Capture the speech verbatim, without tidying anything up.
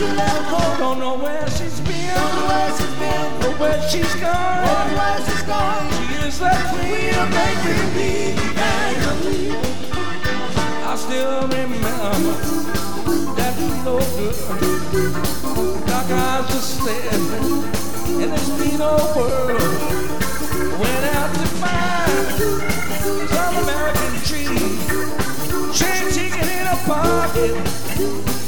she let go. Don't know where she's been, Don't know where she's been, or where she's gone. or where she's gone. She is that queen of make-believe. I still remember that little girl, dark eyes just staring in this mean old world. Went out to find some American tree, chain ticket in a pocket.